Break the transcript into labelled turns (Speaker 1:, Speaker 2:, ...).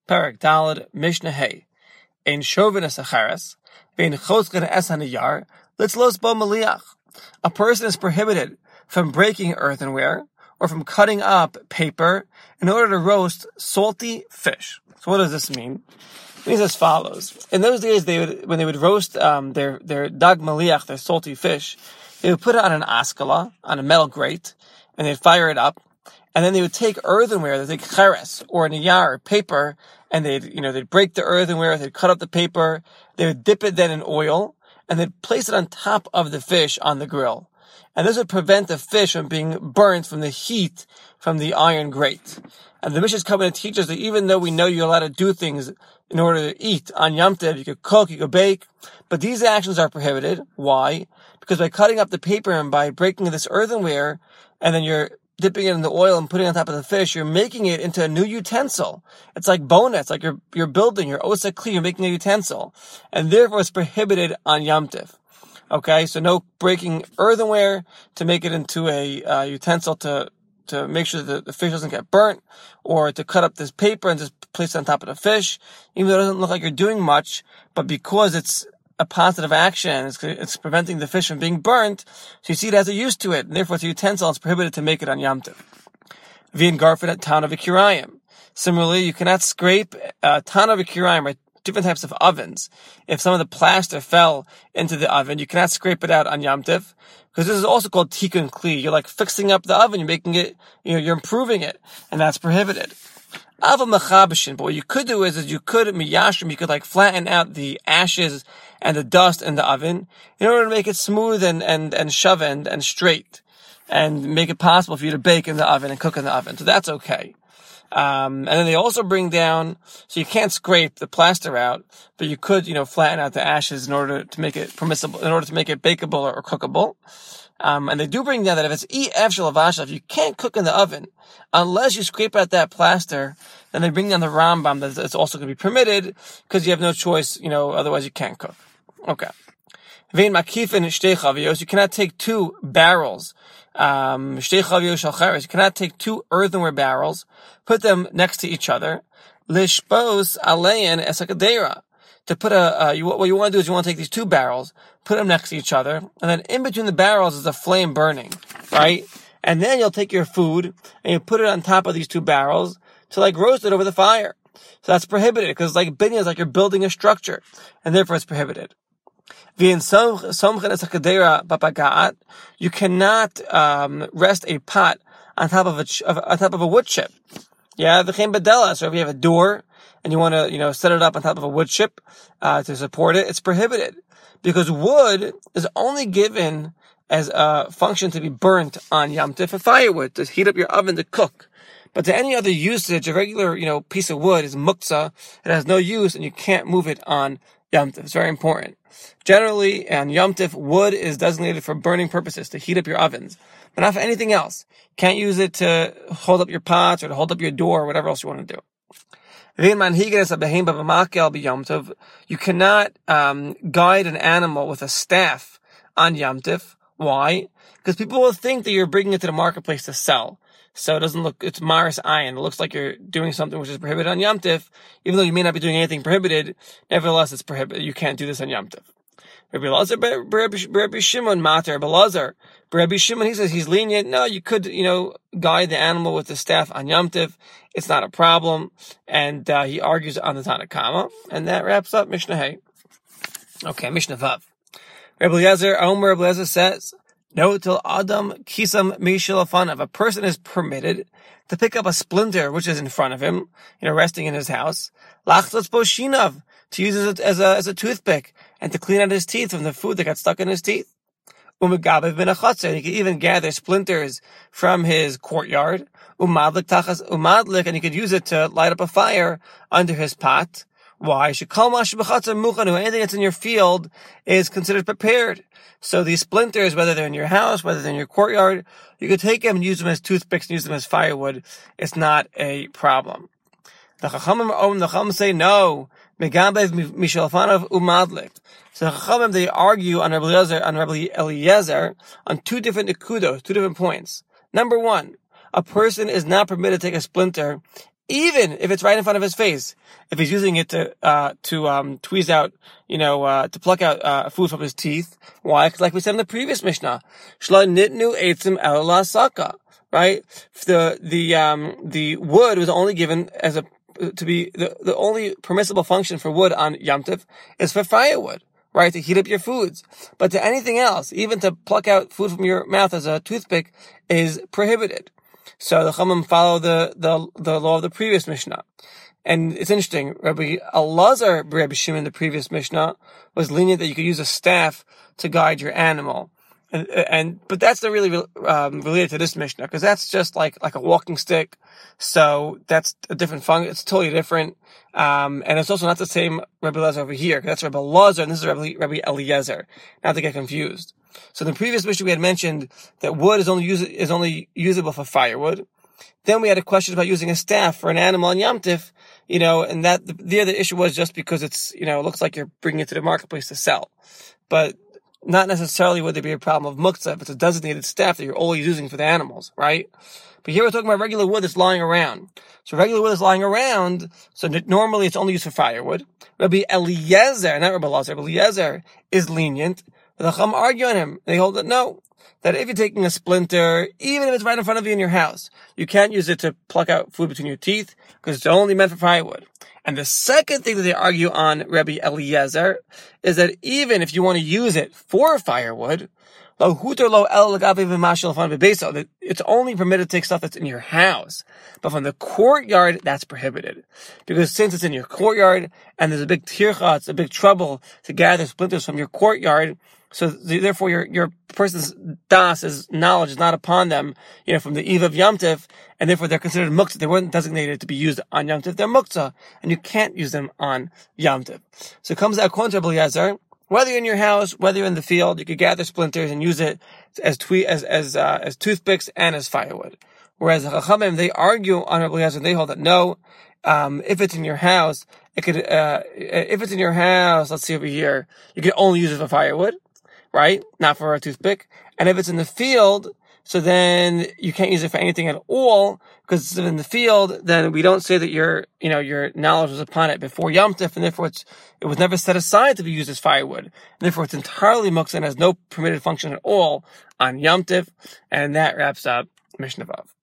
Speaker 1: Perek Daled, Mishnah Hey. Ein Shovin Esachares, Vein Choschen Es Haniyar, Litzlos Bo Maliach. A person is prohibited from breaking earthenware or from cutting up paper in order to roast salty fish. So what does this mean? It means as follows. In those days, when they would roast their dag maliach, their salty fish, they would put it on an askala, on a metal grate, and they'd fire it up. And then they would take earthenware, they'd take cheres or niyar, paper, and they'd break the earthenware, they'd cut up the paper, they would dip it then in oil, and they'd place it on top of the fish on the grill. And this would prevent the fish from being burnt from the heat from the iron grate. And the Mishnah is coming to teach us that even though we know you're allowed to do things in order to eat on Yom Tov, you could cook, you could bake, but these actions are prohibited. Why? Because by cutting up the paper and by breaking this earthenware, and then you're dipping it in the oil and putting it on top of the fish, you're making it into a new utensil. It's like bona, it's like you're building, you're osakli, you're making a utensil. And therefore it's prohibited on Yom Tov. Okay, so no breaking earthenware to make it into a utensil to make sure that the fish doesn't get burnt, or to cut up this paper and just place it on top of the fish, even though it doesn't look like you're doing much, but because it's a positive action, it's preventing the fish from being burnt, so you see it has a use to it, and therefore it's a utensil, it's prohibited to make it on Yom Tov. V'in garfin at Tana v'kirayim. Similarly, you cannot scrape Tana v'kirayim, right? Different types of ovens. If some of the plaster fell into the oven, you cannot scrape it out on Yom Tov, because this is also called tikkun kli. You're like fixing up the oven, you're making it, you're improving it, and that's prohibited. Ava mechabeshin, but what you could do is you could miyashim, you could like flatten out the ashes and the dust in the oven in order to make it smooth and shaven and straight, and make it possible for you to bake in the oven and cook in the oven. So that's okay. And then they also bring down, so you can't scrape the plaster out, but you could, flatten out the ashes in order to make it permissible, in order to make it bakeable or cookable. And they do bring down that if it's if you can't cook in the oven, unless you scrape out that plaster, then they bring down the Rambam that it's also going to be permitted, because you have no choice, otherwise you can't cook. Okay. Vein makifin shtei chaviyos, you cannot take two barrels, shtei chaviyos shel cheres, you cannot take two earthenware barrels, put them next to each other, lishpos alein esakadera, to put what you want to do is you want to take these two barrels, put them next to each other, and then in between the barrels is a flame burning, right? And then you'll take your food and you put it on top of these two barrels to roast it over the fire. So that's prohibited, because binya is like you're building a structure, and therefore it's prohibited. You cannot rest a pot on top of a wood chip. Yeah, v'chein bedela. So if you have a door and you want to, set it up on top of a wood chip to support it, it's prohibited, because wood is only given as a function to be burnt on Yom Tov for firewood, to heat up your oven to cook. But to any other usage, a regular, piece of wood is muktzah. It has no use, and you can't move it on Yom Tov. It's very important. Generally, on Yom Tov, wood is designated for burning purposes, to heat up your ovens, but not for anything else. Can't use it to hold up your pots or to hold up your door or whatever else you want to do. You cannot guide an animal with a staff on Yom Tov. Why? Because people will think that you're bringing it to the marketplace to sell. So it doesn't look, it's Maris Ayin. It looks like you're doing something which is prohibited on Yom Tov, even though you may not be doing anything prohibited. Nevertheless, it's prohibited. You can't do this on Yom Tov. Rabbi Shimon Mater, Rabbi Shimon, he says he's lenient. No, you could, guide the animal with the staff on Yom Tov. It's not a problem. And he argues on the Tanakama. And that wraps up Mishnah Hey. Okay, Mishnah Vav. Rabbi Eliezer says, no, till Adam kisam mishilafanav. A person is permitted to pick up a splinter which is in front of him, resting in his house. Lachtos boshinav, to use it as a toothpick, and to clean out his teeth from the food that got stuck in his teeth. Umegabev ben achatzer, he could even gather splinters from his courtyard. Umadlik tachas umadlik, and he could use it to light up a fire under his pot. Why? Anything that's in your field is considered prepared. So these splinters, whether they're in your house, whether they're in your courtyard, you could take them and use them as toothpicks and use them as firewood. It's not a problem. The Chachamim say no. So the Chachamim, they argue on Rabbi Eliezer on two different points. Number one, a person is not permitted to take a splinter even if it's right in front of his face, if he's using it to tweeze out, to pluck out food from his teeth. Why? Because like we said in the previous Mishnah, shlo nitnu eitzim el la'asaka, right? The wood was only given as the only permissible function for wood on Yom Tov is for firewood, right? To heat up your foods. But to anything else, even to pluck out food from your mouth as a toothpick, is prohibited. So the Chachamim follow the law of the previous Mishnah. And it's interesting, Rabbi Elazar, Rabbi Shimon, the previous Mishnah, was lenient that you could use a staff to guide your animal. But that's not really related to this Mishnah, because that's just like a walking stick. So that's a different function. It's totally different. And it's also not the same Rabbi Elazar over here, because that's Rabbi Elazar and this is Rabbi Eliezer. Not to get confused. So in the previous Mishnah we had mentioned that wood is only usable for firewood. Then we had a question about using a staff for an animal on Yom Tov, and that the other issue was just because it's, it looks like you're bringing it to the marketplace to sell. But not necessarily would there be a problem of muktzah if it's a designated staff that you're always using for the animals, right? But here we're talking about regular wood that's lying around. So regular wood is lying around, so normally it's only used for firewood. Rabbi Eliezer, not Rabbi Elazar, Rabbi Eliezer is lenient. The Chacham argue on him. They hold that no, that if you're taking a splinter, even if it's right in front of you in your house, you can't use it to pluck out food between your teeth because it's only meant for firewood. And the second thing that they argue on Rabbi Eliezer is that even if you want to use it for firewood, it's only permitted to take stuff that's in your house. But from the courtyard, that's prohibited. Because since it's in your courtyard and there's a big tircha, it's a big trouble to gather splinters from your courtyard, so therefore your person's das, his knowledge, is not upon them, from the eve of Yom Tov, and therefore they're considered muktzah. They weren't designated to be used on Yom Tov. They're muktzah, and you can't use them on Yom Tov. So it comes out according to Rabbi Eliezer, whether you're in your house, whether you're in the field, you could gather splinters and use it as toothpicks and as firewood. Whereas the Chachamim, they argue on Rabbi Eliezer, they hold that no, if it's in your house, let's see over here, you can only use it for firewood, right? Not for a toothpick. And if it's in the field, so then you can't use it for anything at all, because it's in the field, then we don't say that your knowledge was upon it before Yom Tov, and therefore it was never set aside to be used as firewood. And therefore it's entirely muktzah and has no permitted function at all on Yom Tov. And that wraps up Mishnah Vav.